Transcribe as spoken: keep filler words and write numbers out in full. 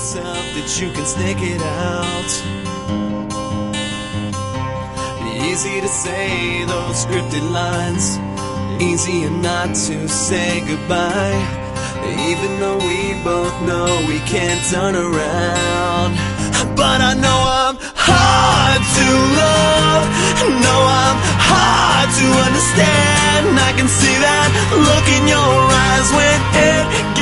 yourself that you can stick it out. Easy to say those scripted lines, easier not to say goodbye, even though we both know we can't turn around. But I know I'm hard to love, know I'm hard to understand. I can see that look in your eyes when it